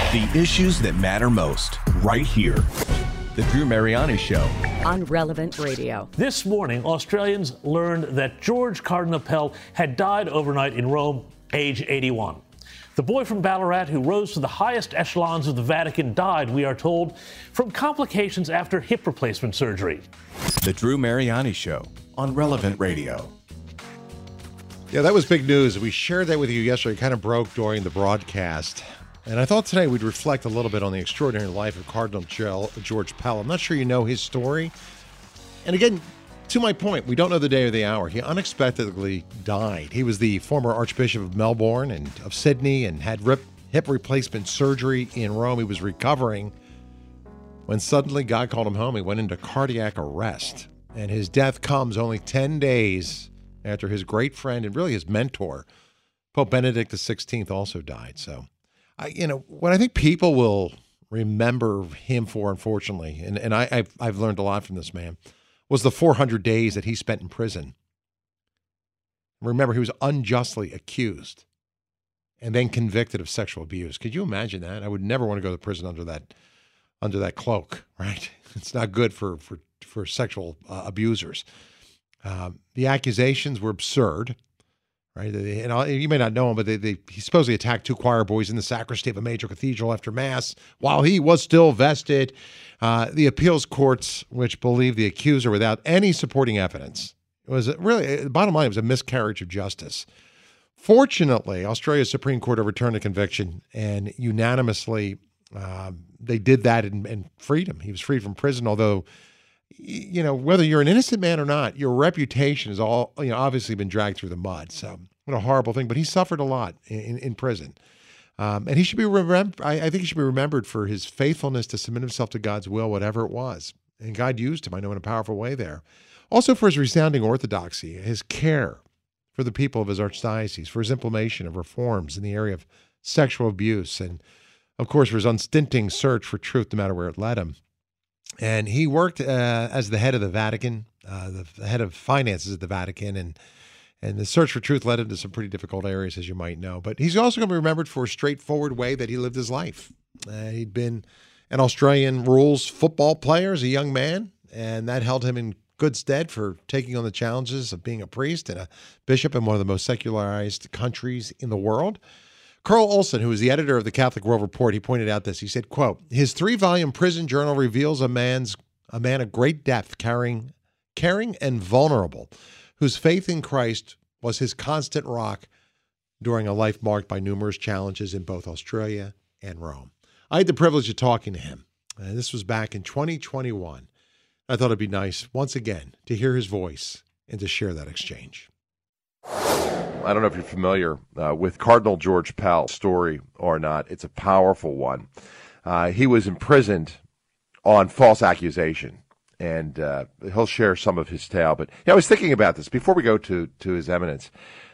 The issues that matter most, right here. The Drew Mariani Show. On Relevant Radio. This morning, Australians learned that George Cardinal Pell had died overnight in Rome, age 81. The boy from Ballarat who rose to the highest echelons of the Vatican died, we are told, from complications after hip replacement surgery. The Drew Mariani Show on Relevant Radio. Yeah, that was big news. We shared that with you yesterday. It kind of broke during the broadcast. And I thought today we'd reflect a little bit on the extraordinary life of Cardinal George Pell. I'm not sure you know his story. And again, to my point, we don't know the day or the hour. He unexpectedly died. He was the former Archbishop of Melbourne and of Sydney and had hip replacement surgery in Rome. He was recovering when suddenly God called him home. He went into cardiac arrest. And his death comes only 10 days after his great friend and really his mentor, Pope Benedict XVI, also died. So, what I think people will remember him for, unfortunately, and I've learned a lot from this man, was the 400 days that he spent in prison. Remember, he was unjustly accused and then convicted of sexual abuse. Could you imagine that? I would never want to go to prison under that cloak, right? It's not good for sexual abusers. The accusations were absurd, right? And you may not know him, but he supposedly attacked two choir boys in the sacristy of a major cathedral after Mass while he was still vested. The appeals courts, which believed the accuser without any supporting evidence, it was really, the bottom line, it was a miscarriage of justice. Fortunately, Australia's Supreme Court overturned the conviction, and unanimously they did that and freed him. He was freed from prison, although, whether you're an innocent man or not, your reputation has all, obviously been dragged through the mud. So what a horrible thing. But he suffered a lot in prison. And he should be remembered. I think he should be remembered for his faithfulness to submit himself to God's will, whatever it was. And God used him, I know, in a powerful way there. Also for his resounding orthodoxy, his care for the people of his archdiocese, for his implementation of reforms in the area of sexual abuse, and, of course, for his unstinting search for truth no matter where it led him. And he worked as the head of the Vatican, the head of finances at the Vatican, and the search for truth led him to some pretty difficult areas, as you might know. But he's also going to be remembered for a straightforward way that he lived his life. He'd been an Australian rules football player as a young man, and that held him in good stead for taking on the challenges of being a priest and a bishop in one of the most secularized countries in the world. Carl Olson, who is the editor of the Catholic World Report, he pointed out this. He said, quote, his 3-volume prison journal reveals a man of great depth, caring and vulnerable, whose faith in Christ was his constant rock during a life marked by numerous challenges in both Australia and Rome. I had the privilege of talking to him. This was back in 2021. I thought it'd be nice, once again, to hear his voice and to share that exchange. I don't know if you're familiar with Cardinal George Pell's story or not. It's a powerful one. He was imprisoned on false accusation, and he'll share some of his tale. But I was thinking about this before we go to His Eminence.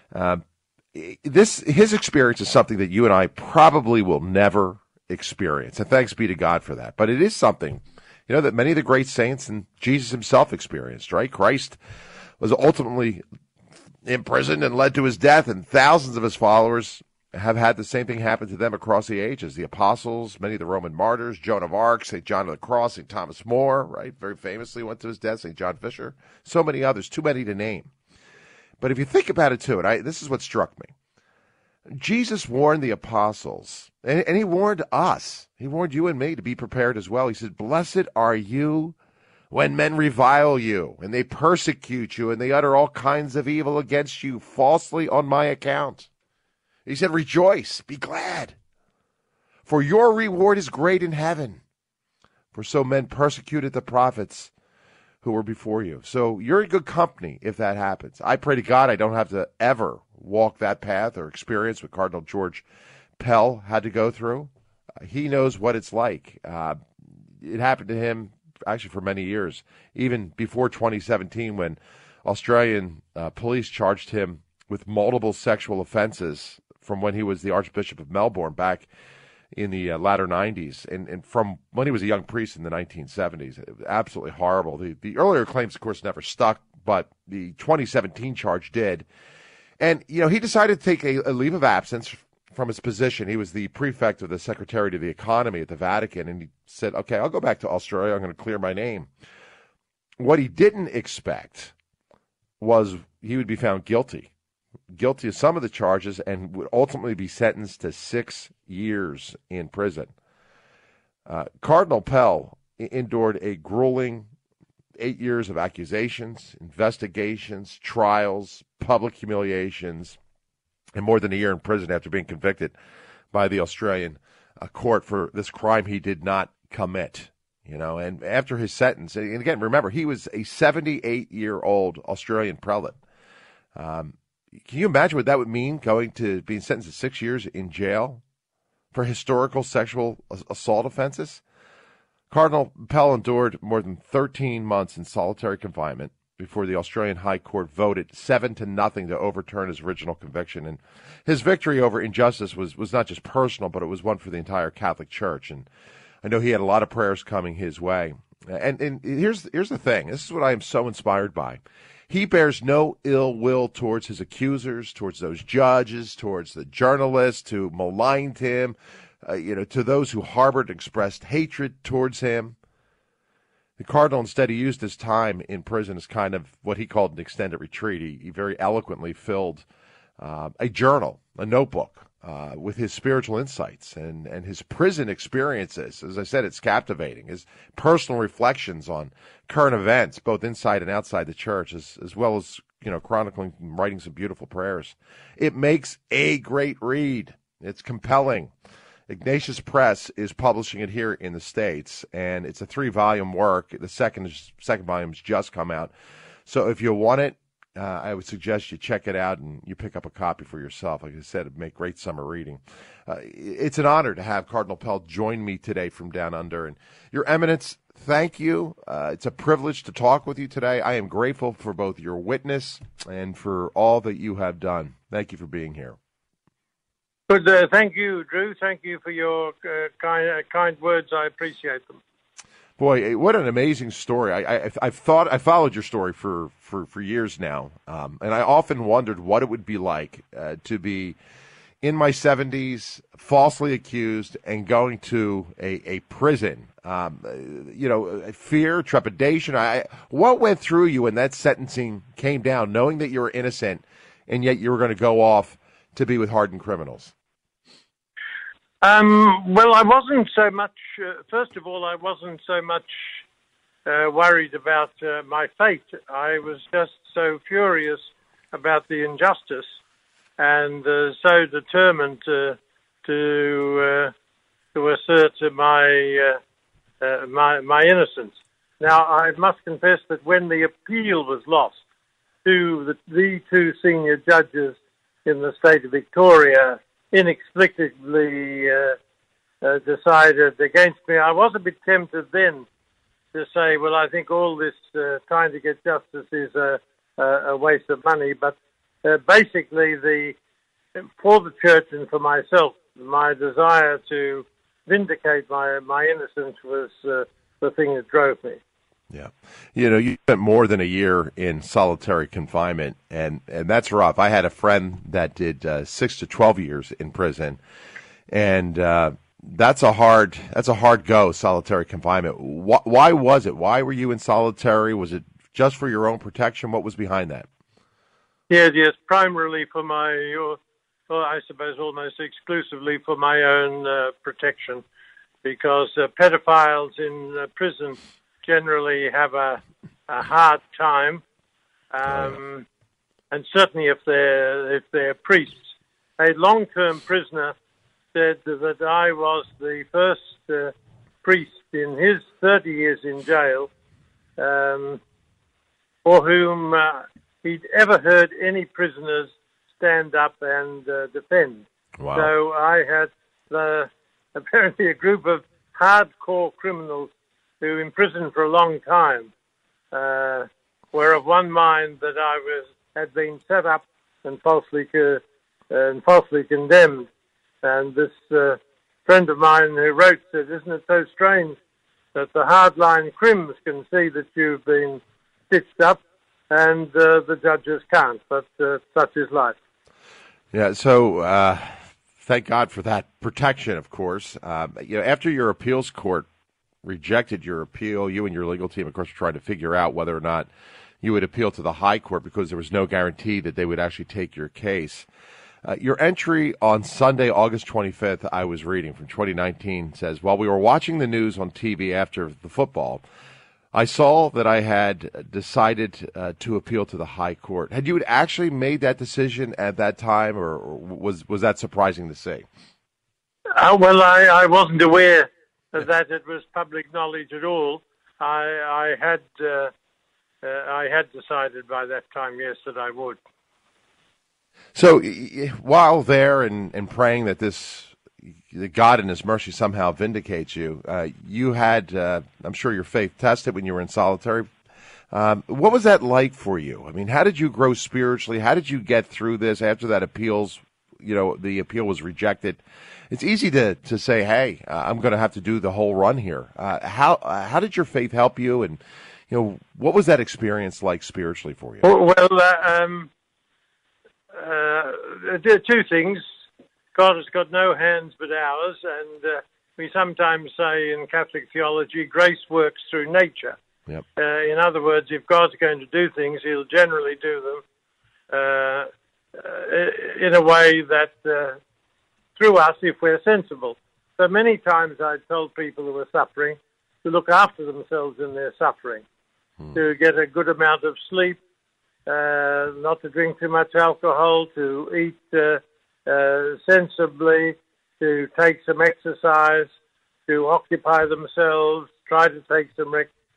His experience is something that you and I probably will never experience, and thanks be to God for that. But it is something, that many of the great saints and Jesus himself experienced, right? Christ was ultimately imprisoned and led to his death, and thousands of his followers have had the same thing happen to them across the ages. The apostles, many of the Roman martyrs, Joan of Arc, St. John of the Cross, St. Thomas More, right, very famously went to his death, St. John Fisher, so many others, too many to name. But if you think about it too, and this is what struck me, Jesus warned the apostles, and he warned us, he warned you and me to be prepared as well. He said, blessed are you when men revile you, and they persecute you, and they utter all kinds of evil against you falsely on my account. He said, rejoice, be glad, for your reward is great in heaven. For so men persecuted the prophets who were before you. So you're in good company if that happens. I pray to God I don't have to ever walk that path or experience what Cardinal George Pell had to go through. He knows what it's like. It happened to him actually for many years, even before 2017 when Australian police charged him with multiple sexual offenses from when he was the Archbishop of Melbourne back in the latter 90s and from when he was a young priest in the 1970s. It was absolutely horrible. The earlier claims, of course, never stuck, but the 2017 charge did. And, he decided to take a leave of absence from his position. He was the prefect of the Secretariat of the Economy at the Vatican, and he said, okay, I'll go back to Australia. I'm going to clear my name. What he didn't expect was he would be found guilty of some of the charges and would ultimately be sentenced to 6 years in prison. Cardinal Pell endured a grueling 8 years of accusations, investigations, trials, public humiliations, and more than a year in prison after being convicted by the Australian court for this crime he did not commit. And after his sentence, and again, remember, he was a 78-year-old Australian prelate. Can you imagine what that would mean, going to being sentenced to 6 years in jail for historical sexual assault offenses? Cardinal Pell endured more than 13 months in solitary confinement before the Australian High Court voted 7-0 to overturn his original conviction. And his victory over injustice was not just personal, but it was one for the entire Catholic Church. And I know he had a lot of prayers coming his way. And here's the thing. This is what I am so inspired by. He bears no ill will towards his accusers, towards those judges, towards the journalists who maligned him, to those who harbored and expressed hatred towards him. The Cardinal instead he used his time in prison as kind of what he called an extended retreat. He very eloquently filled a journal, a notebook, with his spiritual insights and his prison experiences. As I said, it's captivating. His personal reflections on current events, both inside and outside the church, as well as chronicling and writing some beautiful prayers. It makes a great read. It's compelling. Ignatius Press is publishing it here in the States, and it's a 3-volume work. The second volume's just come out. So if you want it, I would suggest you check it out and you pick up a copy for yourself. Like I said, it'd make great summer reading. It's an honor to have Cardinal Pell join me today from Down Under. And Your Eminence, thank you. It's a privilege to talk with you today. I am grateful for both your witness and for all that you have done. Thank you for being here. Good. Thank you, Drew. Thank you for your kind words. I appreciate them. Boy, what an amazing story. I followed your story for years now, and I often wondered what it would be like to be in my 70s, falsely accused, and going to a prison. Fear, trepidation. What went through you when that sentencing came down, knowing that you were innocent, and yet you were going to go off to be with hardened criminals? Well, I wasn't so much, first of all, I wasn't so much worried about my fate. I was just so furious about the injustice and so determined to assert my innocence. Now, I must confess that when the appeal was lost to the two senior judges in the state of Victoria, inexplicably decided against me, I was a bit tempted then to say, well, I think all this trying to get justice is a waste of money. But basically, for the church and for myself, my desire to vindicate my innocence was the thing that drove me. Yeah. You spent more than a year in solitary confinement, and that's rough. I had a friend that did 6 to 12 years in prison, and that's a hard go, solitary confinement. Why was it? Why were you in solitary? Was it just for your own protection? What was behind that? Yes, primarily for I suppose almost exclusively for my own protection, because pedophiles in prison generally have a hard time, and certainly if they're priests. A long-term prisoner said that I was the first priest in his 30 years in jail for whom he'd ever heard any prisoners stand up and defend. Wow. So I had apparently a group of hardcore criminals who imprisoned for a long time were of one mind that I had been set up and falsely condemned. And this friend of mine who wrote said, "Isn't it so strange that the hardline crims can see that you've been stitched up and the judges can't?" But such is life. Yeah. So thank God for that protection, of course. After your appeals court rejected your appeal, you and your legal team, of course, were trying to figure out whether or not you would appeal to the high court because there was no guarantee that they would actually take your case. Your entry on Sunday, August 25th, I was reading from 2019, says, while we were watching the news on TV after the football, I saw that I had decided to appeal to the high court. Had you actually made that decision at that time, or was that surprising to see? Well, I wasn't aware that it was public knowledge at all. I had decided by that time, yes, that I would. So while there and praying that that God in His mercy somehow vindicates you, you had, I'm sure, your faith tested when you were in solitary. What was that like for you? I mean, how did you grow spiritually? How did you get through this after that the appeal was rejected? It's easy to say, hey, I'm going to have to do the whole run here. How did your faith help you? And, what was that experience like spiritually for you? Well, two things. God has got no hands but ours, and we sometimes say in Catholic theology, grace works through nature. Yep. In other words, if God's going to do things, He'll generally do them in a way that through us, if we're sensible. So many times I've told people who are suffering to look after themselves in their suffering, to get a good amount of sleep, not to drink too much alcohol, to eat sensibly, to take some exercise, to occupy themselves, try to take some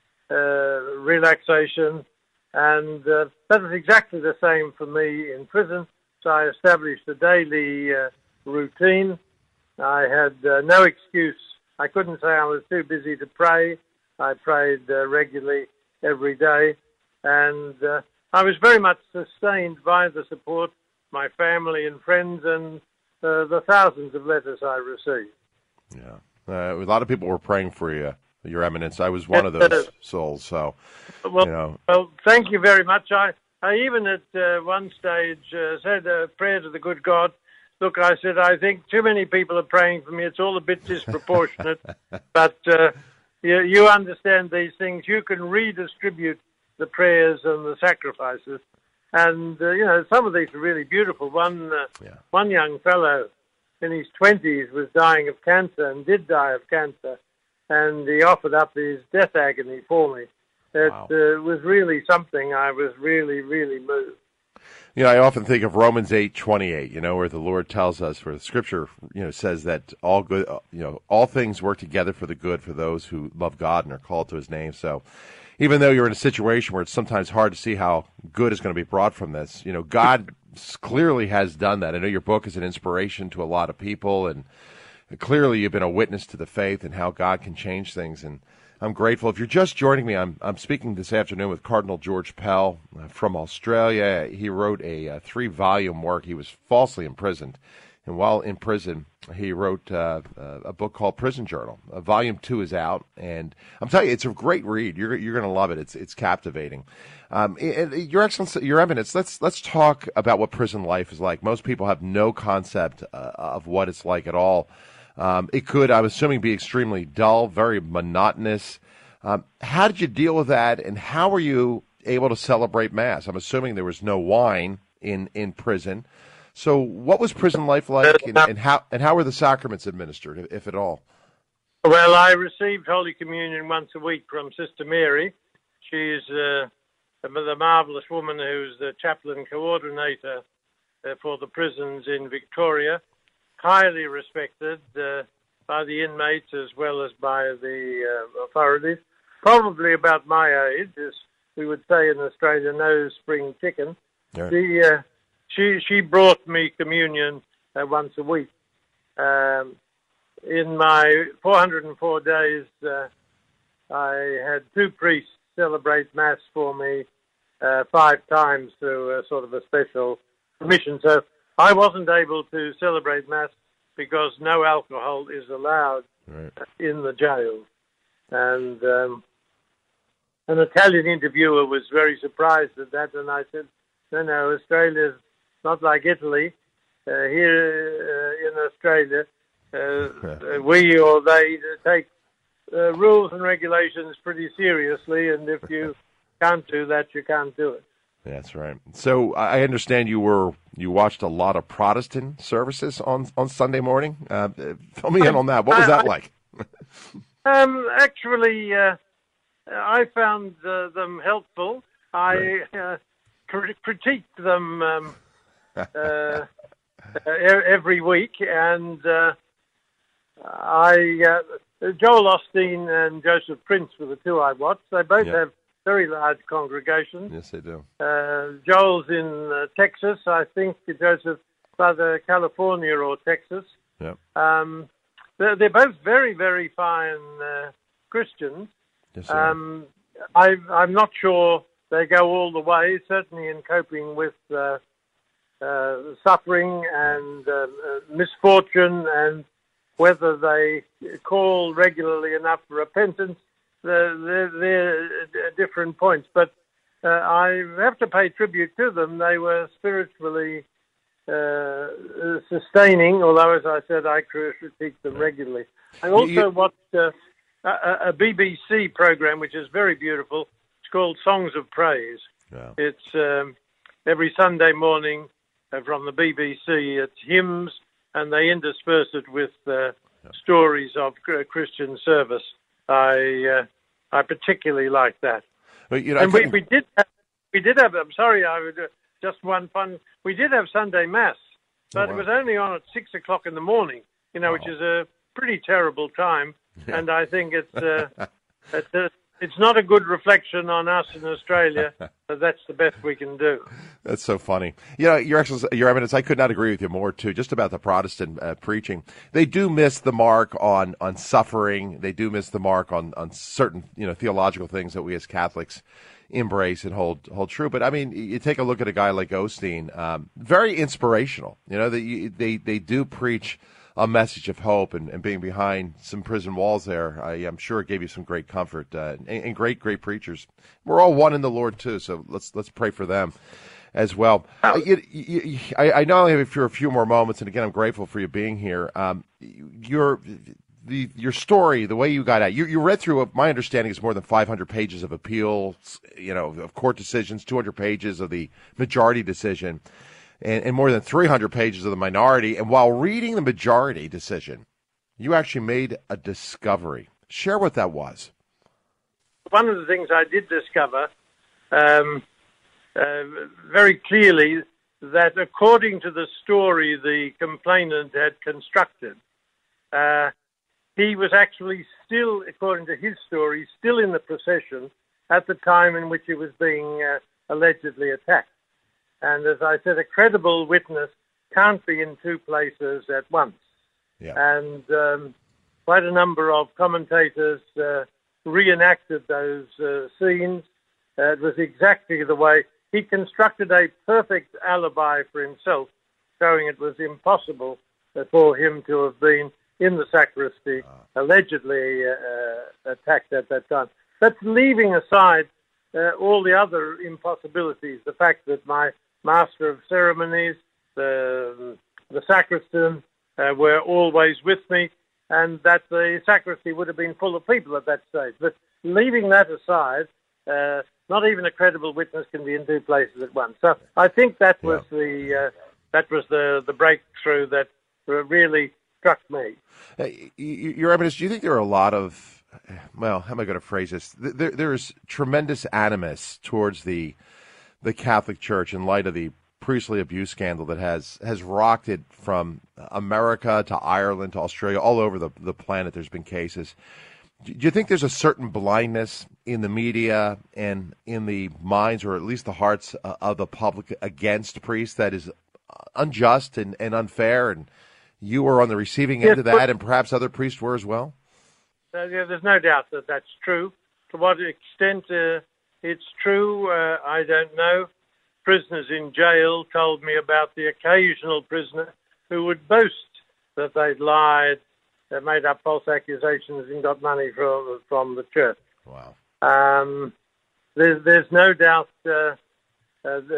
relaxation. And that was exactly the same for me in prison. So I established a daily routine. I had no excuse. I couldn't say I was too busy to pray. I prayed regularly every day. And I was very much sustained by the support my family and friends and the thousands of letters I received. Yeah. A lot of people were praying for you, Your Eminence. I was one of those souls. So, well, thank you very much. I even at one stage said a prayer to the good God. Look, I said, I think too many people are praying for me. It's all a bit disproportionate. But you understand these things. You can redistribute the prayers and the sacrifices. And, some of these are really beautiful. One young fellow in his 20s was dying of cancer and did die of cancer. And he offered up his death agony for me. It was really something. I was really, really moved. I often think of Romans 8:28, where the Lord tells us, where the Scripture, says that all good, all things work together for the good for those who love God and are called to His name. So, even though you're in a situation where it's sometimes hard to see how good is going to be brought from this, God clearly has done that. I know your book is an inspiration to a lot of people, and clearly you've been a witness to the faith and how God can change things. And I'm grateful. If you're just joining me, I'm speaking this afternoon with Cardinal George Pell from Australia. He wrote a 3-volume work. He was falsely imprisoned. And while in prison, he wrote a book called Prison Journal. Volume 2 is out, and I'm telling you, it's a great read. You're going to love it. It's captivating. Your Excellency, Your Eminence, let's talk about what prison life is like. Most people have no concept of what it's like at all. It could, I'm assuming, be extremely dull, very monotonous. How did you deal with that, and how were you able to celebrate Mass? I'm assuming there was no wine in prison. So what was prison life like, and how were the sacraments administered, if at all? Well, I received Holy Communion once a week from Sister Mary. She's the marvelous woman who's the chaplain coordinator for the prisons in Victoria, highly respected by the inmates as well as by the authorities. Probably about my age, as we would say in Australia, no spring chicken. Yeah. She brought me communion once a week. In my 404 days, I had 2 priests celebrate Mass for me 5 times through sort of a special permission. So I wasn't able to celebrate Mass because no alcohol is allowed in the jail. And an Italian interviewer was very surprised at that, and I said, no, Australia's not like Italy. here in Australia, we or they take rules and regulations pretty seriously, and if you can't do that, you can't do it. That's right. So I understand you watched a lot of Protestant services on Sunday morning. Fill me in on that. What was that like? Actually, I found them helpful. I critiqued them every week, and Joel Osteen and Joseph Prince were the two I watched. They both have very large congregations. Yes, they do. Joel's in Texas, I think. Joseph, either California or Texas. Yeah. They're both very, very fine Christians. Yes, I'm not sure they go all the way, certainly in coping with suffering and misfortune, and whether they call regularly enough for repentance. They're different points. But I have to pay tribute to them. They were spiritually sustaining, although, as I said, I critique them regularly. I also watched a BBC program, which is very beautiful. It's called Songs of Praise. Yeah. It's every Sunday morning from the BBC. It's hymns, and they intersperse it with stories of Christian service. I particularly like that. But, and we did have. I'm sorry, I would just one fun. We did have Sunday Mass, but it was only on at 6:00 in the morning. Which is a pretty terrible time, and I think it's not a good reflection on us in Australia. But that's the best we can do. That's so funny. Your Excellency, Your Eminence, I could not agree with you more, too, just about the Protestant preaching. They do miss the mark on suffering. They do miss the mark on certain, theological things that we as Catholics embrace and hold true. But, I mean, you take a look at a guy like Osteen, very inspirational. They do preach a message of hope, and being behind some prison walls there, I'm sure it gave you some great comfort, and great preachers. We're all one in the Lord too, so let's pray for them as well. I not only have you for a few more moments, and again, I'm grateful for you being here. Your story, the way you got out, you read through, my understanding is more than 500 pages of appeals, of court decisions, 200 pages of the majority decision, and more than 300 pages of the minority. And while reading the majority decision, you actually made a discovery. Share what that was. One of the things I did discover very clearly, that according to the story the complainant had constructed, he was actually still, according to his story, still in the procession at the time in which he was being allegedly attacked. And as I said, a credible witness can't be in two places at once. Yeah. And quite a number of commentators reenacted those scenes. It was exactly the way he constructed a perfect alibi for himself, showing it was impossible for him to have been in the sacristy, allegedly attacked at that time. That's leaving aside all the other impossibilities, the fact that my master of ceremonies, the sacristan, were always with me, and that the sacristy would have been full of people at that stage. But leaving that aside, not even a credible witness can be in two places at once. So I think that was the breakthrough that really struck me. Your Eminence, do you think there are a lot of, well, how am I going to phrase this? There's tremendous animus towards the Catholic Church in light of the priestly abuse scandal that has rocked it from America to Ireland to Australia, all over the planet. There's been cases. Do you think there's a certain blindness in the media and in the minds, or at least the hearts of the public, against priests that is unjust and unfair, and you were on the receiving end of that, and perhaps other priests were as well? There's no doubt that that's true. To what extent it's true, I don't know. Prisoners in jail told me about the occasional prisoner who would boast that they'd lied, they made up false accusations and got money from the church. Wow. There's no doubt. And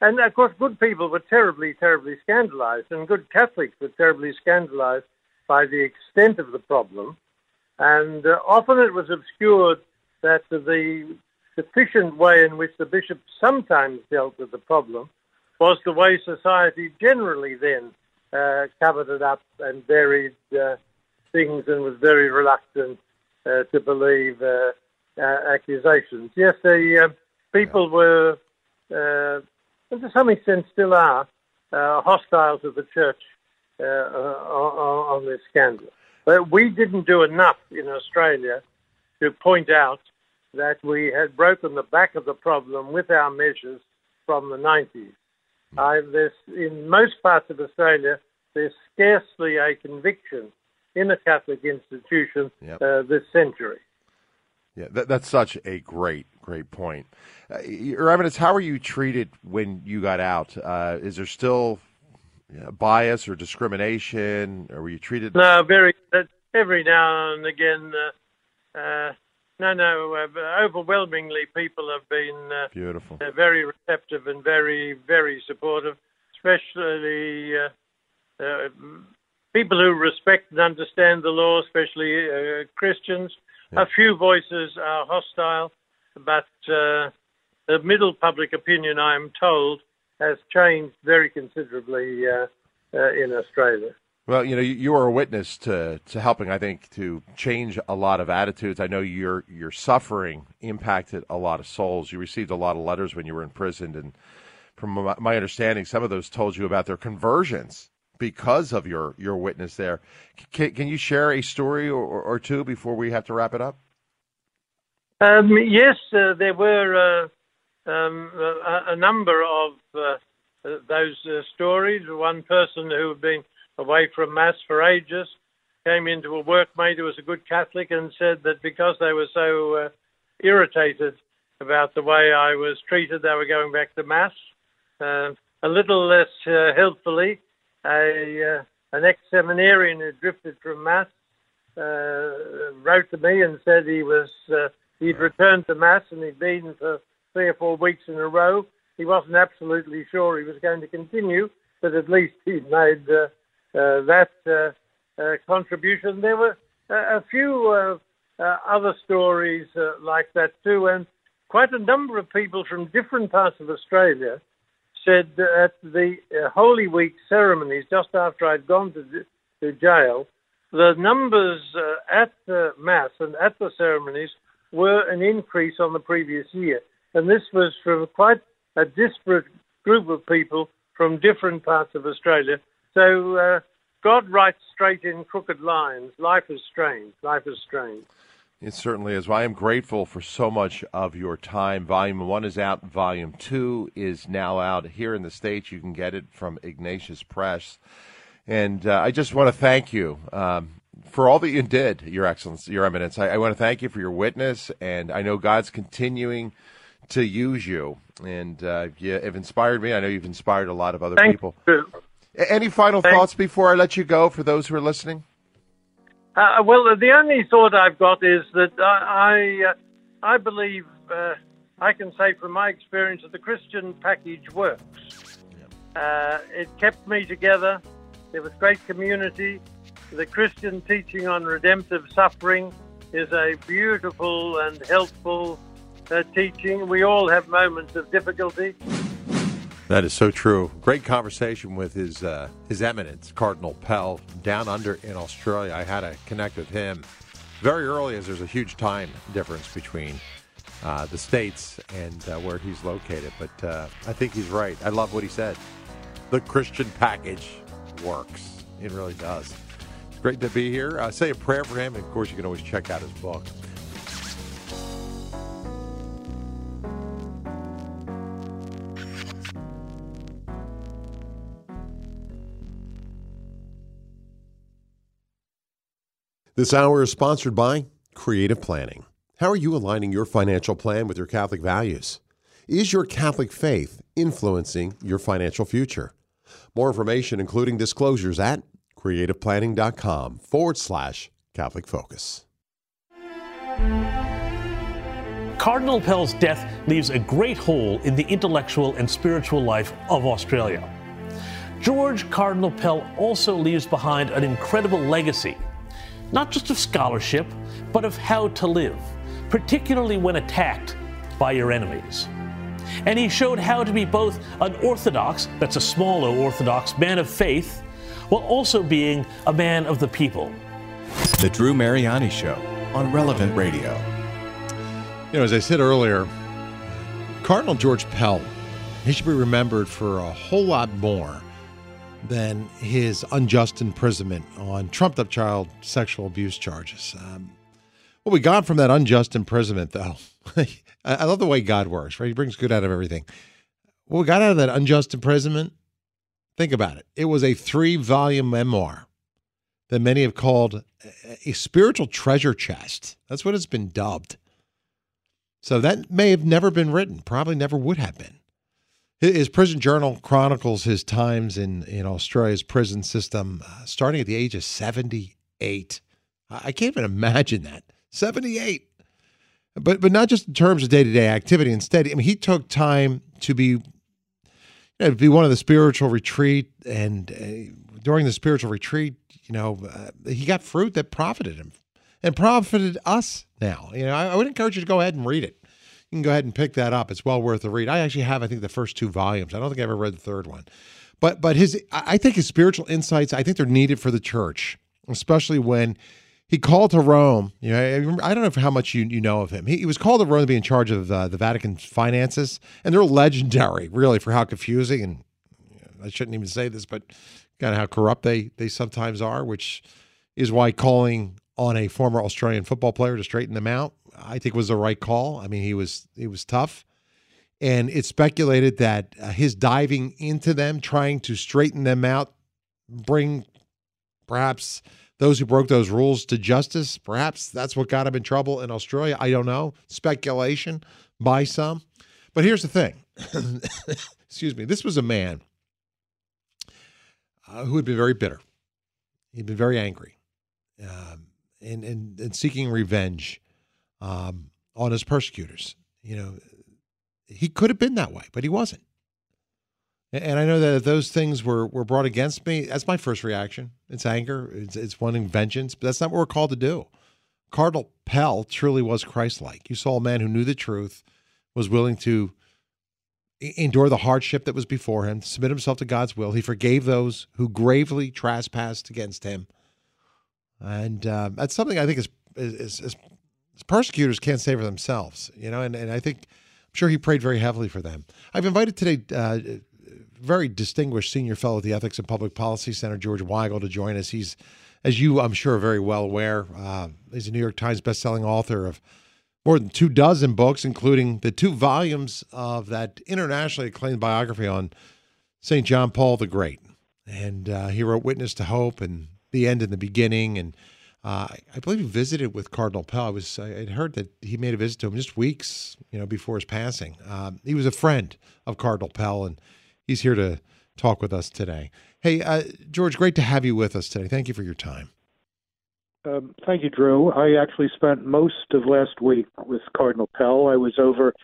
And, of course, good people were terribly, terribly scandalized, and good Catholics were terribly scandalized by the extent of the problem. And often it was obscured that the sufficient way in which the bishops sometimes dealt with the problem was the way society generally then covered it up and buried things and was very reluctant to believe accusations. Yes, the people were, and to some extent still are, hostile to the church on this scandal. But we didn't do enough in Australia to point out that we had broken the back of the problem with our measures from the 90s. In most parts of Australia, there's scarcely a conviction in a Catholic institution this century. Yeah, that's such a great point. Your Eminence, how were you treated when you got out? Is there still bias or discrimination, or were you treated? No, every now and again. Overwhelmingly, people have been beautiful, very receptive and very, very supportive, especially people who respect and understand the law, especially Christians. Yeah. A few voices are hostile, but the middle public opinion, I'm told, has changed very considerably in Australia. Well, you are a witness to helping, I think, to change a lot of attitudes. I know your suffering impacted a lot of souls. You received a lot of letters when you were imprisoned, and from my understanding, some of those told you about their conversions because of your witness there. Can you share a story or two before we have to wrap it up? Yes, there were a number of those stories. One person who had been away from Mass for ages came into a workmate who was a good Catholic and said that because they were so irritated about the way I was treated, they were going back to Mass. A little less helpfully, an ex-seminarian who drifted from Mass wrote to me and said he'd returned to Mass and he'd been for 3 or 4 weeks in a row. He wasn't absolutely sure he was going to continue, but at least he'd made that contribution. There were a few other stories like that too, and quite a number of people from different parts of Australia said at the Holy Week ceremonies, just after I'd gone to jail, the numbers at the Mass and at the ceremonies were an increase on the previous year. And this was from quite a disparate group of people from different parts of Australia. So God writes straight in crooked lines. Life is strange. Life is strange. It certainly is. Well, I am grateful for so much of your time. Volume 1 is out. Volume 2 is now out. Here in the States, you can get it from Ignatius Press. And I just want to thank you for all that you did, Your Excellency, Your Eminence. I want to thank you for your witness, and I know God's continuing to use you. And you have inspired me. I know you've inspired a lot of other people. You. Any final thoughts before I let you go for those who are listening? Well, the only thought I've got is that I believe I can say from my experience that the Christian package works. It kept me together. There was great community. The Christian teaching on redemptive suffering is a beautiful and helpful teaching. We all have moments of difficulty. That is so true. Great conversation with His Eminence, Cardinal Pell, down under in Australia. I had to connect with him very early, as there's a huge time difference between the States and where he's located. But I think he's right. I love what he said. The Christian package works. It really does. It's great to be here. Say a prayer for him. And, of course, you can always check out his book. This hour is sponsored by Creative Planning. How are you aligning your financial plan with your Catholic values? Is your Catholic faith influencing your financial future? More information, including disclosures, at creativeplanning.com/Catholic Focus. Cardinal Pell's death leaves a great hole in the intellectual and spiritual life of Australia. George Cardinal Pell also leaves behind an incredible legacy, not just of scholarship, but of how to live, particularly when attacked by your enemies. And he showed how to be both an orthodox, that's a small o orthodox, man of faith, while also being a man of the people. The Drew Mariani Show on Relevant Radio. You know, as I said earlier, Cardinal George Pell, he should be remembered for a whole lot more than his unjust imprisonment on trumped-up child sexual abuse charges. What we got from that unjust imprisonment, though, I love the way God works, right? He brings good out of everything. What we got out of that unjust imprisonment, think about it. It was a 3-volume memoir that many have called a spiritual treasure chest. That's what it's been dubbed. So that may have never been written, probably never would have been. His prison journal chronicles his times in Australia's prison system, starting at the age of 78. I can't even imagine that. 78. But not just in terms of day-to-day activity. Instead, I mean, he took time to be one of the spiritual retreat, and during the spiritual retreat, he got fruit that profited him and profited us now. I would encourage you to go ahead and read it. You can go ahead and pick that up. It's well worth a read. I actually have, I think, the first 2 volumes. I don't think I ever read the third one. But I think his spiritual insights, I think they're needed for the church, especially when he called to Rome. I don't know how much you know of him. He was called to Rome to be in charge of the Vatican's finances, and they're legendary, really, for how confusing, and I shouldn't even say this, but kind of how corrupt they sometimes are, which is why calling on a former Australian football player to straighten them out, I think, was the right call. I mean, he was tough, and it's speculated that his diving into them, trying to straighten them out, bring perhaps those who broke those rules to justice, perhaps that's what got him in trouble in Australia. I don't know. Speculation by some. But here's the thing. Excuse me. This was a man who had been very bitter. He'd been very angry and seeking revenge on his persecutors. He could have been that way, but he wasn't. And I know that if those things were brought against me, that's my first reaction. It's anger. It's wanting vengeance, but that's not what we're called to do. Cardinal Pell truly was Christ-like. You saw a man who knew the truth, was willing to endure the hardship that was before him, submit himself to God's will. He forgave those who gravely trespassed against him. And that's something I think is persecutors can't say for themselves, and I think, I'm sure he prayed very heavily for them. I've invited today very distinguished senior fellow at the Ethics and Public Policy Center, George Weigel, to join us. He's, as you, I'm sure, are very well aware, he's a New York Times bestselling author of more than 24 books, including the 2 volumes of that internationally acclaimed biography on St. John Paul the Great. And he wrote Witness to Hope and The End and the Beginning. And I believe he visited with Cardinal Pell. I'd heard that he made a visit to him just weeks, before his passing. He was a friend of Cardinal Pell, and he's here to talk with us today. Hey, George, great to have you with us today. Thank you for your time. Thank you, Drew. I actually spent most of last week with Cardinal Pell. I was over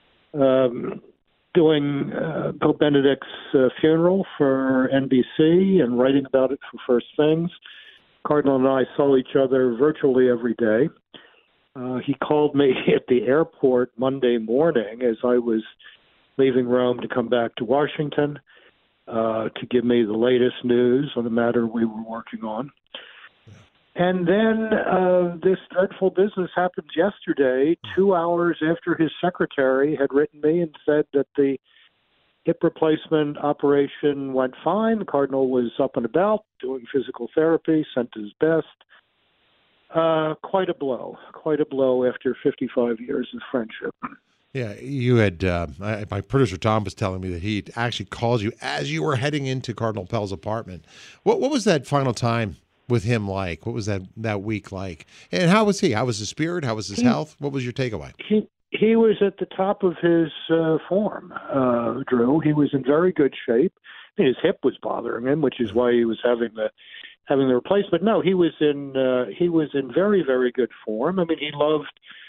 doing Pope Benedict's funeral for NBC and writing about it for First Things. Cardinal and I saw each other virtually every day. He called me at the airport Monday morning as I was leaving Rome to come back to Washington to give me the latest news on the matter we were working on. And then this dreadful business happened yesterday, 2 hours after his secretary had written me and said that the hip replacement operation went fine. The Cardinal was up and about, doing physical therapy, sent his best. Quite a blow after 55 years of friendship. Yeah, you had, my producer Tom was telling me that he actually called you as you were heading into Cardinal Pell's apartment. What was that final time with him like? What was that week like? And how was he? How was his spirit? How was his health? What was your takeaway? He was at the top of his form, Drew. He was in very good shape. I mean, his hip was bothering him, which is why he was having the replacement. No, he was in very, very good form. I mean, he loved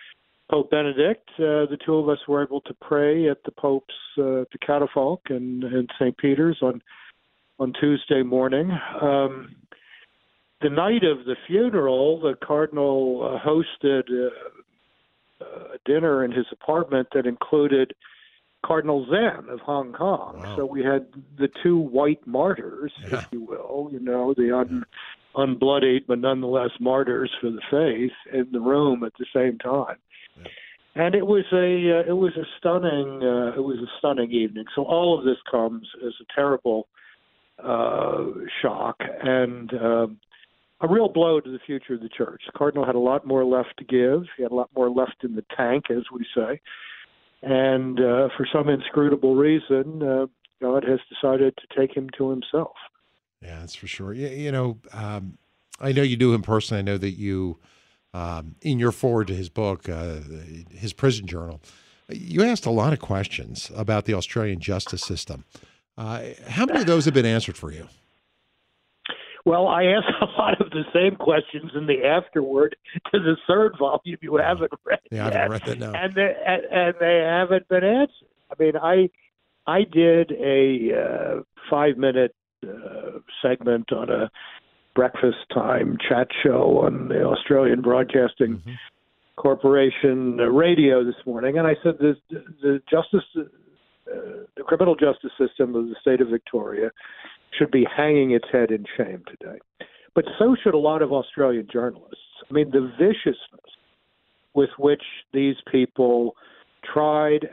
Pope Benedict. The two of us were able to pray at the Pope's the catafalque in St. Peter's on Tuesday morning. The night of the funeral, the Cardinal hosted a dinner in his apartment that included Cardinal Zen of Hong Kong. Wow. So we had the two white martyrs, if you will, the unbloodied but nonetheless martyrs for the faith in the room at the same time. Yeah. And it was a stunning evening. So all of this comes as a terrible shock and a real blow to the future of the church. The Cardinal had a lot more left to give. He had a lot more left in the tank, as we say. And for some inscrutable reason, God has decided to take him to himself. Yeah, that's for sure. I know you do him personally. I know that you, in your foreword to his book, his prison journal, you asked a lot of questions about the Australian justice system. How many of those have been answered for you? Well, I asked a lot of the same questions in the afterword to the third volume you haven't read yet. I haven't read that now. And they haven't been answered. I mean, I did a 5-minute segment on a breakfast time chat show on the Australian Broadcasting Corporation radio this morning, and I said the criminal justice system of the state of Victoria should be hanging its head in shame today. But so should a lot of Australian journalists. I mean, the viciousness with which these people tried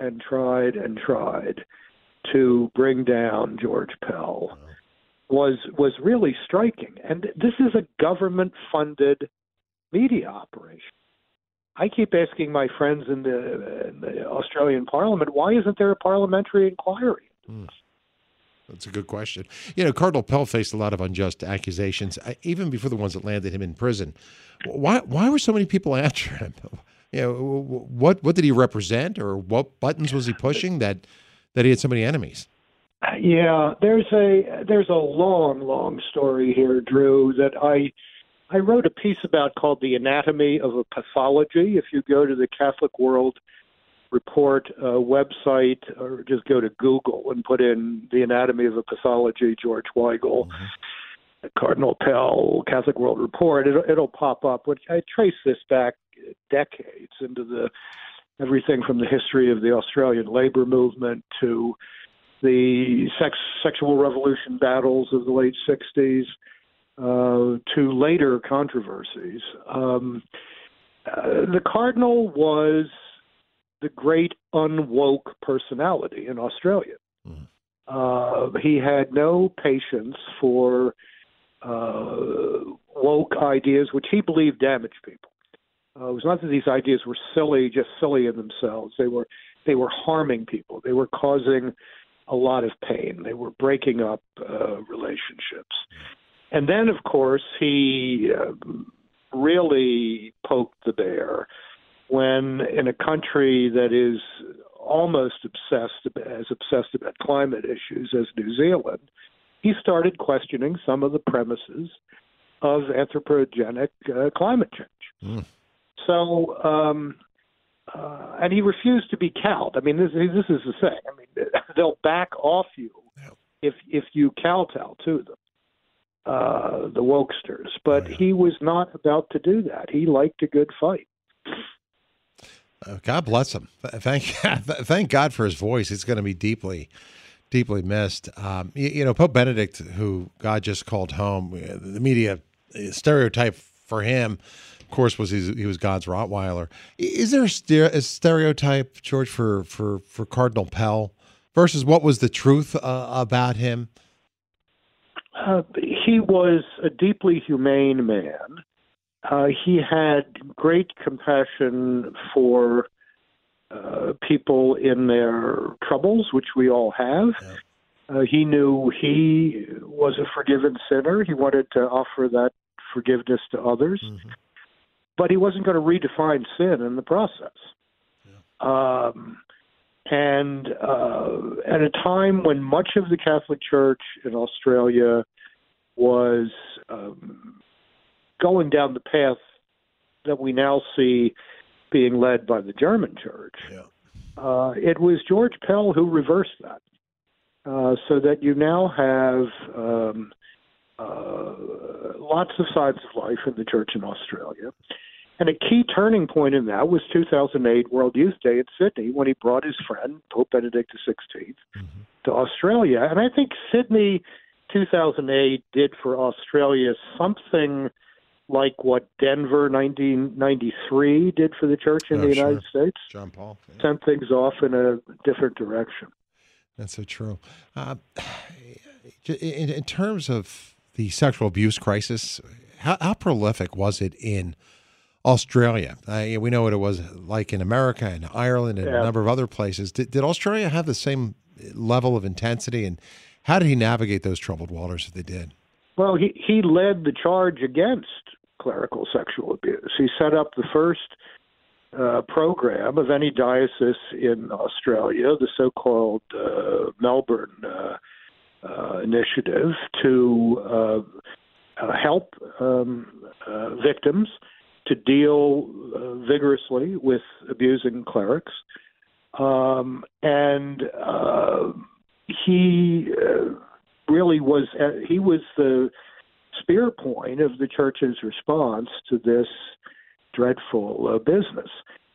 to bring down George Pell was really striking. And this is a government-funded media operation. I keep asking my friends in the Australian Parliament, why isn't there a parliamentary inquiry? That's a good question. Cardinal Pell faced a lot of unjust accusations, even before the ones that landed him in prison. Why were so many people after him? What did he represent, or what buttons was he pushing that he had so many enemies? Yeah, there's a long story here, Drew, that I wrote a piece about called The Anatomy of a Pathology. If you go to the Catholic World Report website, or just go to Google and put in The Anatomy of a Pathology, George Weigel, Cardinal Pell, Catholic World Report, it'll pop up. I trace this back decades into everything from the history of the Australian labor movement to the sexual revolution battles of the late 60s, to later controversies. The Cardinal was the great unwoke personality in Australia. He had no patience for woke ideas, which he believed damaged people. It was not that these ideas were just silly in themselves. They were harming people. They were causing a lot of pain. They were breaking up relationships. And then, of course, he really poked the bear when, in a country that is almost as obsessed about climate issues as New Zealand, he started questioning some of the premises of anthropogenic climate change. So, and he refused to be cowed. I mean, this is the thing. I mean, they'll back off you if you kowtow to them, the wokesters. But he was not about to do that. He liked a good fight. God bless him. Thank God for his voice. It's going to be deeply, deeply missed. Pope Benedict, who God just called home, the media stereotype for him, of course, was he was God's Rottweiler. Is there a stereotype, George, for Cardinal Pell versus what was the truth about him? He was a deeply humane man. He had great compassion for people in their troubles, which we all have. Yeah. He knew he was a forgiven sinner. He wanted to offer that forgiveness to others. But he wasn't going to redefine sin in the process. Yeah. And at a time when much of the Catholic Church in Australia was going down the path that we now see being led by the German church. It was George Pell who reversed that, so that you now have lots of sides of life in the church in Australia. And a key turning point in that was 2008 World Youth Day in Sydney, when he brought his friend, Pope Benedict XVI, to Australia. And I think Sydney 2008 did for Australia something like what Denver 1993 did for the church in the United States. John Paul. Yeah. Sent things off in a different direction. That's so true. In terms of the sexual abuse crisis, how prolific was it in Australia? We know what it was like in America and Ireland and a number of other places. Did Australia have the same level of intensity, and how did he navigate those troubled waters if they did? Well, he led the charge against clerical sexual abuse. He set up the first program of any diocese in Australia, the so-called Melbourne initiative, to help victims to deal vigorously with abusing clerics. He really was the spear point of the church's response to this dreadful business.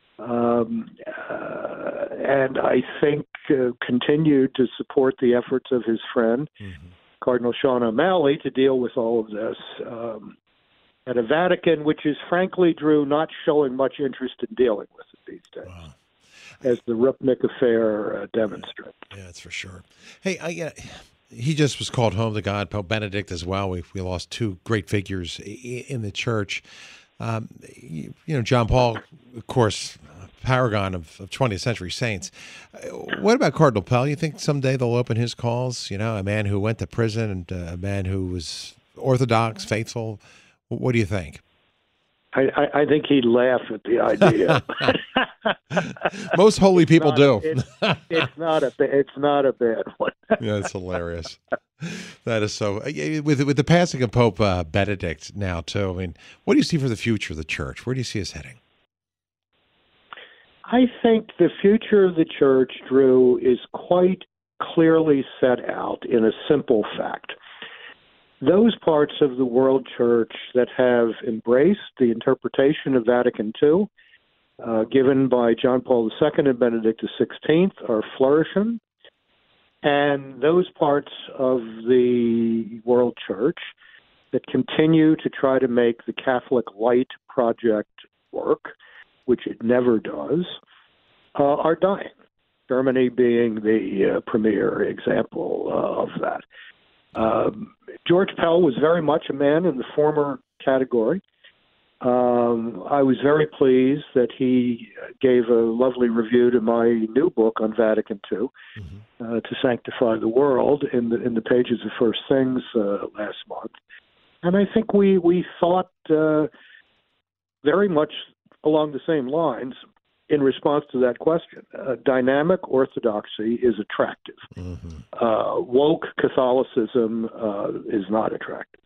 And I think continued to support the efforts of his friend, Cardinal Sean O'Malley, to deal with all of this at a Vatican, which is frankly, Drew, not showing much interest in dealing with it these days, as the Rupnik affair demonstrates. Yeah, that's for sure. Hey, he just was called home to God, Pope Benedict as well. We lost two great figures in the church. John Paul, of course, paragon of 20th century saints. What about Cardinal Pell? You think someday they'll open his calls? A man who went to prison and a man who was Orthodox, faithful. What do you think? I think he'd laugh at the idea. Most holy people do. It's not a bad one. Yeah, it's hilarious. That is so. With the passing of Pope Benedict now too. I mean, what do you see for the future of the church? Where do you see us heading? I think the future of the church, Drew, is quite clearly set out in a simple fact. Those parts of the world church that have embraced the interpretation of Vatican II, given by John Paul II and Benedict XVI, are flourishing. And those parts of the world church that continue to try to make the Catholic Light project work, which it never does, are dying. Germany being the premier example of that. George Pell was very much a man in the former category. I was very pleased that he gave a lovely review to my new book on Vatican II, To Sanctify the World, in the pages of First Things last month. And I think we thought very much along the same lines in response to that question. Dynamic orthodoxy is attractive. Woke Catholicism is not attractive.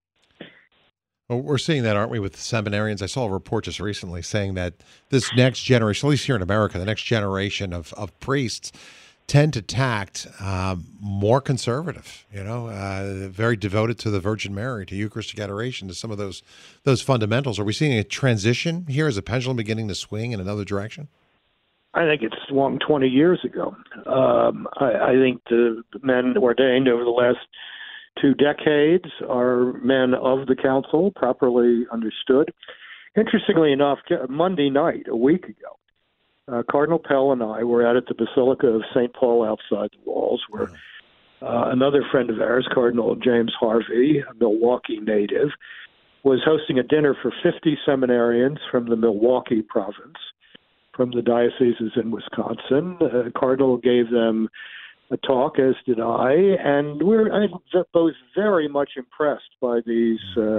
Well, we're seeing that, aren't we, with seminarians? I saw a report just recently saying that this next generation, at least here in America, the next generation of priests tend to tact more conservative, very devoted to the Virgin Mary, to Eucharistic adoration, to some of those fundamentals. Are we seeing a transition here? Is the pendulum beginning to swing in another direction? I think it's swung 20 years ago. I think the men ordained over the last 2 decades are men of the council, properly understood. Interestingly enough, Monday night, a week ago, Cardinal Pell and I were out at the Basilica of St. Paul outside the walls, where another friend of ours, Cardinal James Harvey, a Milwaukee native, was hosting a dinner for 50 seminarians from the Milwaukee province, from the dioceses in Wisconsin. Cardinal gave them a talk, as did I, and we're both very much impressed by these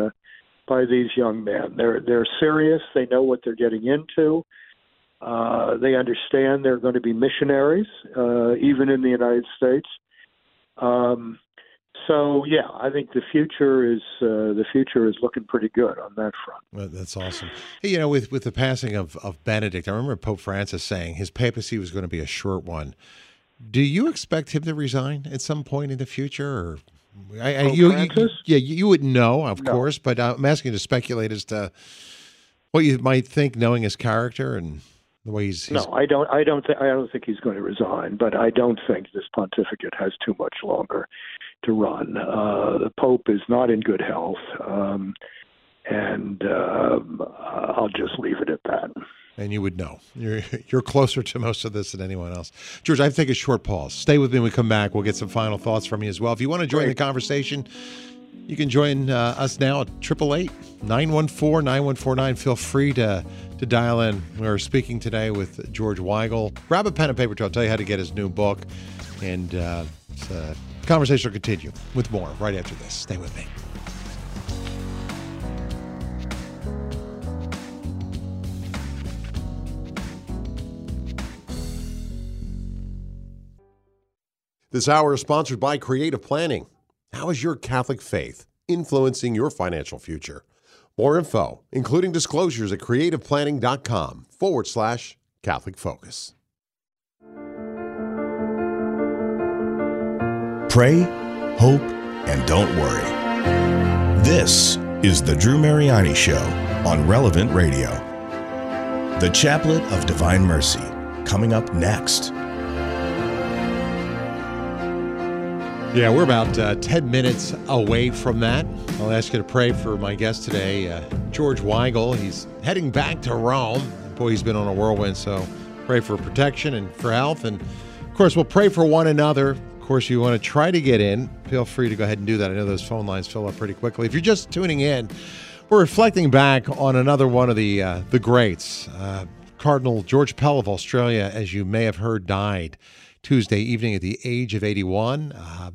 young men. They're serious. They know what they're getting into. They understand they're going to be missionaries, even in the United States. So yeah, I think the future is looking pretty good on that front. Well, that's awesome. Hey, with the passing of Benedict, I remember Pope Francis saying his papacy was going to be a short one. Do you expect him to resign at some point in the future? Or you wouldn't know, of course, but I'm asking you to speculate as to what you might think, knowing his character and the way he's. No, I don't think he's going to resign, but I don't think this pontificate has too much longer to run. The Pope is not in good health, and I'll just leave it at that. And you would know. You're closer to most of this than anyone else. George, I have to take a short pause. Stay with me when we come back. We'll get some final thoughts from you as well. If you want to join the conversation, you can join us now at 888-914-9149. Feel free to dial in. We're speaking today with George Weigel. Grab a pen and paper to tell you how to get his new book. And the conversation will continue with more right after this. Stay with me. This hour is sponsored by Creative Planning. How is your Catholic faith influencing your financial future? More info, including disclosures at creativeplanning.com/Catholic Focus. Pray, hope, and don't worry. This is the Drew Mariani Show on Relevant Radio. The Chaplet of Divine Mercy, coming up next. Yeah, we're about 10 minutes away from that. I'll ask you to pray for my guest today, George Weigel. He's heading back to Rome. Boy, he's been on a whirlwind, so pray for protection and for health. And, of course, we'll pray for one another. Of course, you want to try to get in, feel free to go ahead and do that. I know those phone lines fill up pretty quickly. If you're just tuning in, we're reflecting back on another one of the greats. Cardinal George Pell of Australia, as you may have heard, died Tuesday evening at the age of 81.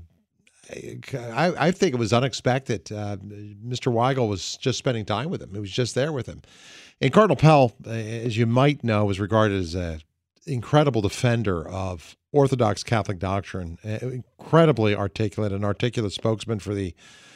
I think it was unexpected. Mr. Weigel was just spending time with him. He was just there with him. And Cardinal Pell, as you might know, was regarded as an incredible defender of Orthodox Catholic doctrine, incredibly articulate, an articulate spokesman for the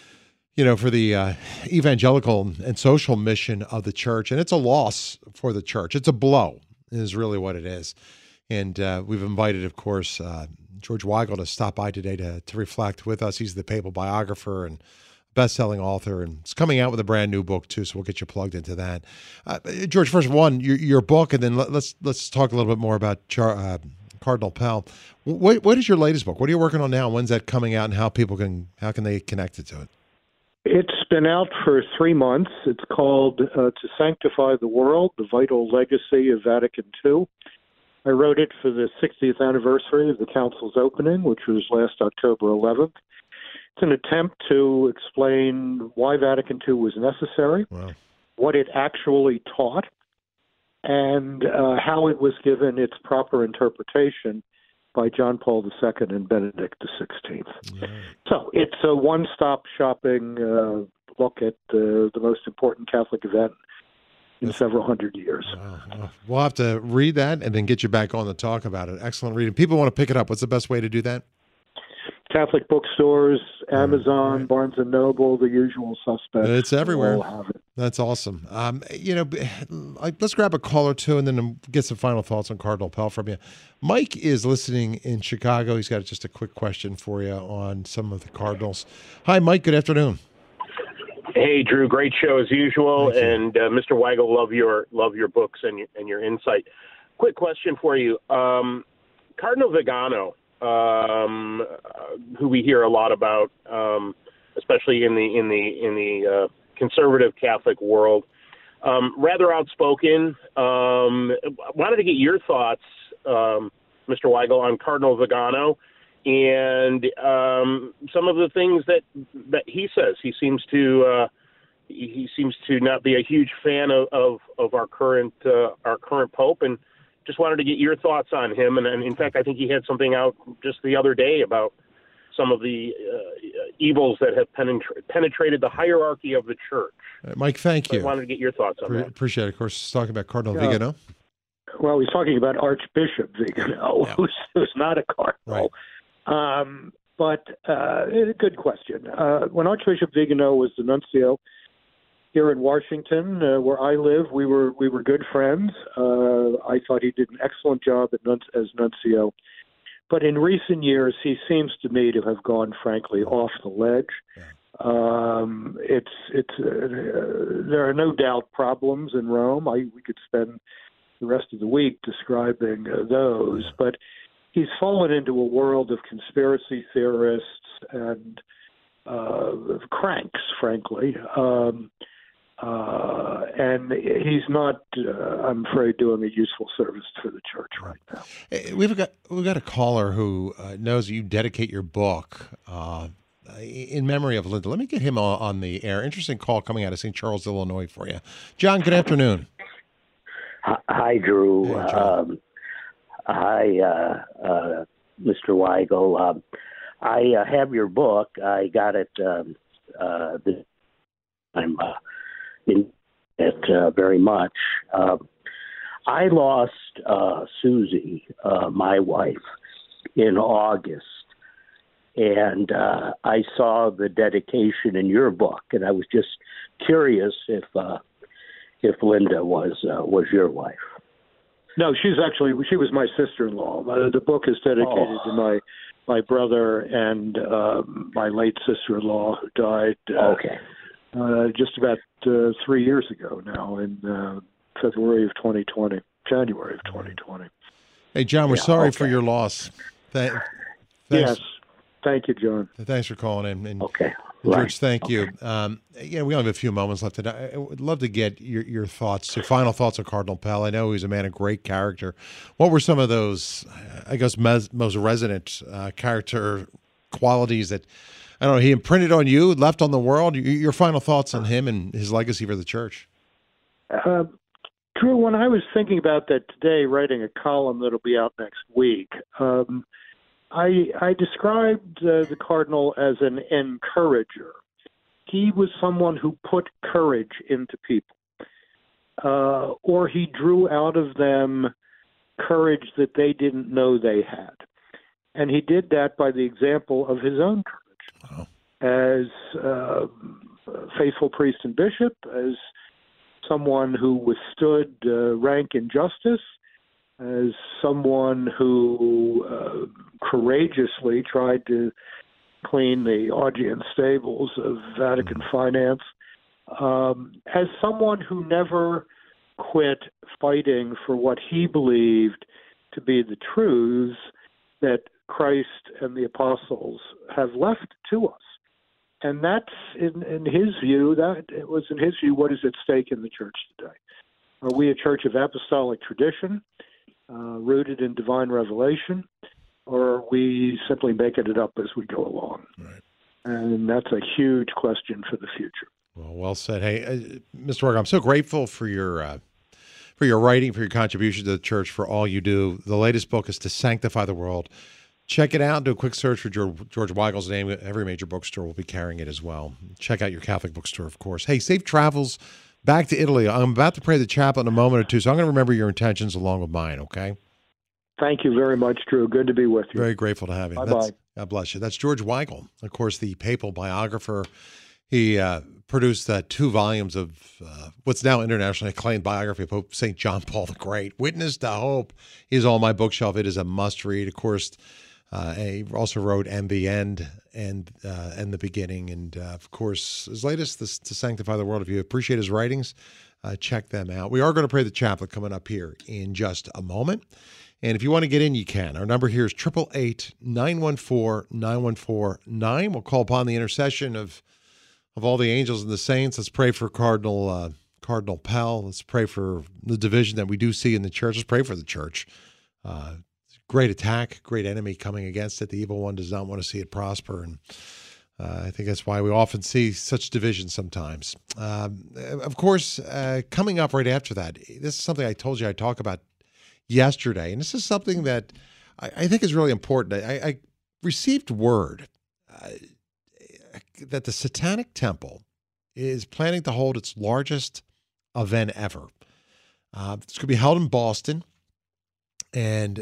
evangelical and social mission of the church. And it's a loss for the church. It's a blow, is really what it is. And we've invited, of course, George Weigel to stop by today to reflect with us. He's the papal biographer and best-selling author, and he's coming out with a brand new book too. So we'll get you plugged into that. George, first one, your book, and then let's talk a little bit more about Cardinal Pell. What is your latest book? What are you working on now? When's that coming out, and how can they connect it to it? It's been out for 3 months. It's called To Sanctify the World: The Vital Legacy of Vatican II. I wrote it for the 60th anniversary of the Council's opening, which was last October 11th. It's an attempt to explain why Vatican II was necessary, what it actually taught, and how it was given its proper interpretation by John Paul II and Benedict XVI. So it's a one-stop shopping look at the most important Catholic event in several hundred years. Wow. We'll have to read that and then get you back on to talk about it. Excellent reading. People want to pick it up. What's the best way to do that? Catholic bookstores, Amazon, Barnes & Noble, the usual suspects. It's everywhere. All have it. That's awesome. Let's grab a call or two and then get some final thoughts on Cardinal Pell from you. Mike is listening in Chicago. He's got just a quick question for you on some of the Cardinals. Hi, Mike. Good afternoon. Hey, Drew, great show as usual. And Mr. Weigel, love your books and your insight. Quick question for you. Cardinal Vigano, who we hear a lot about, especially in the conservative Catholic world, rather outspoken. Wanted to get your thoughts, Mr. Weigel, on Cardinal Vigano and some of the things that he says. He seems to not be a huge fan of our current Pope, and just wanted to get your thoughts on him. And in fact, I think he had something out just the other day about some of the evils that have penetrated the hierarchy of the church. Mike, thank you. I wanted to get your thoughts on that. Appreciate it. Of course, he's talking about Cardinal Vigano. Well, he's talking about Archbishop Vigano, who's not a cardinal. Right. But a good question. When Archbishop Vigano was the nuncio here in Washington, where I live, we were good friends. I thought he did an excellent job as nuncio. But in recent years, he seems to me to have gone, frankly, off the ledge. There are no doubt problems in Rome. We could spend the rest of the week describing those, but he's fallen into a world of conspiracy theorists and cranks, frankly. And he's not, I'm afraid, doing a useful service for the church right now. We've got a caller who knows you dedicate your book in memory of Linda. Let me get him on the air. Interesting call coming out of St. Charles, Illinois for you. John, good afternoon. Hi, Drew. Hey, John. Hi, Mr. Weigel. I have your book. I got it. I'm in it very much. I lost Susie, my wife, in August, and I saw the dedication in your book, and I was just curious if Linda was your wife. No, she was my sister-in-law. The book is dedicated to my brother and my late sister-in-law who died just about 3 years ago now in January of 2020. Hey, John, we're sorry for your loss. Thanks. Yes. Thank you, John. Thanks for calling in. And Okay. George, thank you. We only have a few moments left today. I would love to get your thoughts, your final thoughts on Cardinal Pell. I know he's a man of great character. What were some of those, I guess, most resonant character qualities that, I don't know, he imprinted on you, left on the world? Your final thoughts on him and his legacy for the church. Drew, when I was thinking about that today, writing a column that'll be out next week, I described the Cardinal as an encourager. He was someone who put courage into people, or he drew out of them courage that they didn't know they had. And he did that by the example of his own courage. Wow. As faithful priest and bishop, as someone who withstood rank injustice, as someone who courageously tried to clean the Augean stables of Vatican finance, as someone who never quit fighting for what he believed to be the truths that Christ and the apostles have left to us. And that's, in his view, what is at stake in the church today. Are we a church of apostolic tradition, rooted in divine revelation, or are we simply making it up as we go along? Right. And that's a huge question for the future. Well said. Hey, Mr. Weigel, I'm so grateful for your writing, for your contribution to the church, for all you do. The latest book is To Sanctify the World. Check it out. Do a quick search for George Weigel's name. Every major bookstore will be carrying it as well. Check out your Catholic bookstore, of course. Hey, safe travels back to Italy. I'm about to pray the chaplet in a moment or two, so I'm going to remember your intentions along with mine, okay? Thank you very much, Drew. Good to be with you. Very grateful to have you. Bye-bye. God bless you. That's George Weigel, of course, the papal biographer. He produced 2 volumes of what's now internationally acclaimed biography of Pope St. John Paul the Great. Witness to Hope is on my bookshelf. It is a must-read. Of course, he also wrote And the End and The Beginning. And, of course, his latest, To Sanctify the World. If you appreciate his writings, check them out. We are going to pray the chaplet coming up here in just a moment. And if you want to get in, you can. Our number here is 888-914-9149. We'll call upon the intercession of all the angels and the saints. Let's pray for Cardinal Pell. Let's pray for the division that we do see in the church. Let's pray for the church. Great attack, great enemy coming against it. The evil one does not want to see it prosper. And I think that's why we often see such division sometimes. Of course, coming up right after that, this is something I told you I'd talk about yesterday. And this is something that I think is really important. I received word that the Satanic Temple is planning to hold its largest event ever. It's going to be held in Boston. And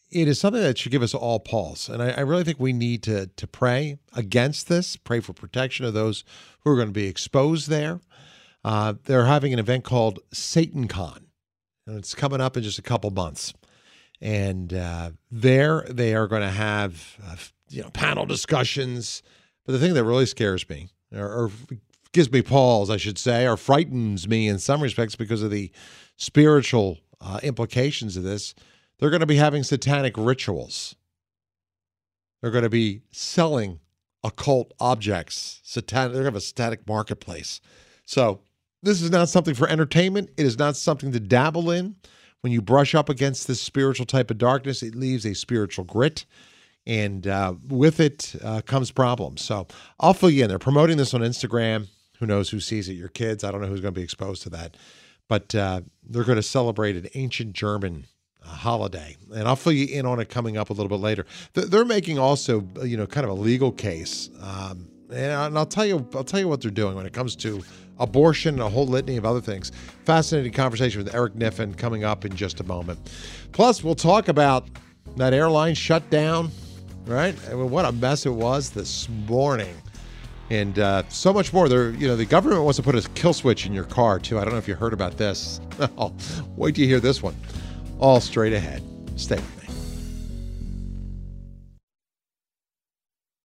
it is something that should give us all pause. And I really think we need to pray against this, pray for protection of those who are going to be exposed there. They're having an event called SatanCon, and it's coming up in just a couple months. And there they are going to have panel discussions. But the thing that really scares me, or gives me pause, I should say, or frightens me in some respects because of the spiritual implications of this, they're going to be having satanic rituals. They're going to be selling occult objects. They're going to have a satanic marketplace. So this is not something for entertainment. It is not something to dabble in. When you brush up against this spiritual type of darkness, it leaves a spiritual grit. And with it comes problems. So I'll fill you in. They're promoting this on Instagram. Who knows who sees it? Your kids. I don't know who's going to be exposed to that. But they're going to celebrate an ancient German holiday. And I'll fill you in on it coming up a little bit later. They're making also, kind of a legal case. And I'll tell you what they're doing when it comes to abortion and a whole litany of other things. Fascinating conversation with Eric Niffen coming up in just a moment. Plus, we'll talk about that airline shutdown, right? I mean, what a mess it was this morning. And so much more. The government wants to put a kill switch in your car, too. I don't know if you heard about this. Wait till you hear this one. All straight ahead. Stay.